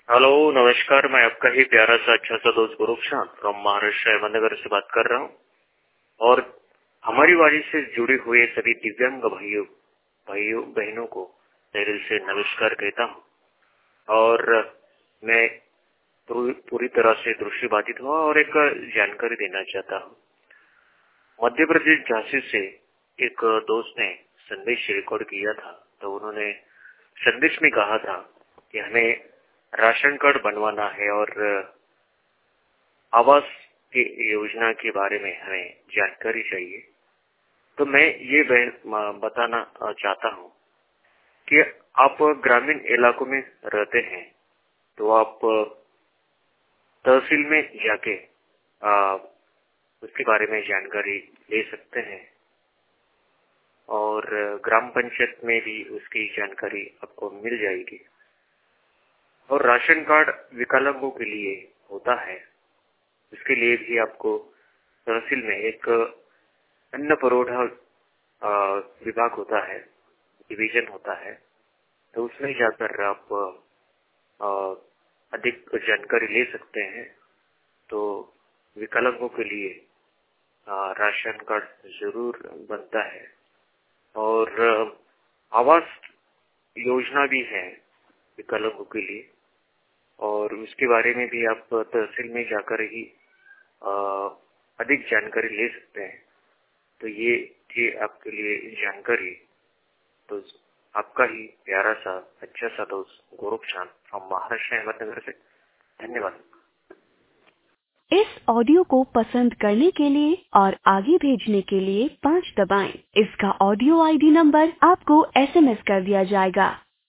Hello, नमस्कार। मैं आपका ही प्यारा सा अच्छा सा दोस्त गोरखनाथ फ्रॉम महाराष्ट्र अहमदनगर से बात कर रहा हूँ। और हमारी वाणी से जुड़े हुए सभी दिव्यांग भाइयों बहनों को तहे दिल से नमस्कार कहता हूँ। और मैं पूरी तरह से दृष्टिबाधित हुआ और एक जानकारी देना चाहता हूँ। मध्य प्रदेश झांसी से एक दोस्त ने संदेश रिकॉर्ड किया था, तो उन्होंने संदेश में कहा था कि हमें राशन कार्ड बनवाना है और आवास की योजना के बारे में हमें जानकारी चाहिए। तो मैं ये बताना चाहता हूँ कि आप ग्रामीण इलाकों में रहते हैं तो आप तहसील में जाके उसके बारे में जानकारी ले सकते हैं और ग्राम पंचायत में भी उसकी जानकारी आपको मिल जाएगी। और राशन कार्ड विकलांगों के लिए होता है, इसके लिए भी आपको तहसील में एक अन्न पुरवठा विभाग होता है, डिवीजन होता है, तो उसमें जाकर आप अधिक जानकारी ले सकते हैं। तो विकलांगों के लिए राशन कार्ड जरूर बनता है और आवास योजना भी है विकलांगों के लिए, और उसके बारे में भी आप तहसील में जाकर ही अधिक जानकारी ले सकते हैं। तो ये थी आपके लिए जानकारी। तो आपका ही प्यारा सा अच्छा सा दोस्त गोरखनाथ फ्रॉम महाराष्ट्र अहमदनगर से। धन्यवाद। इस ऑडियो को पसंद करने के लिए और आगे भेजने के लिए 5 दबाएं। इसका ऑडियो आईडी नंबर आपको SMS कर दिया जाएगा।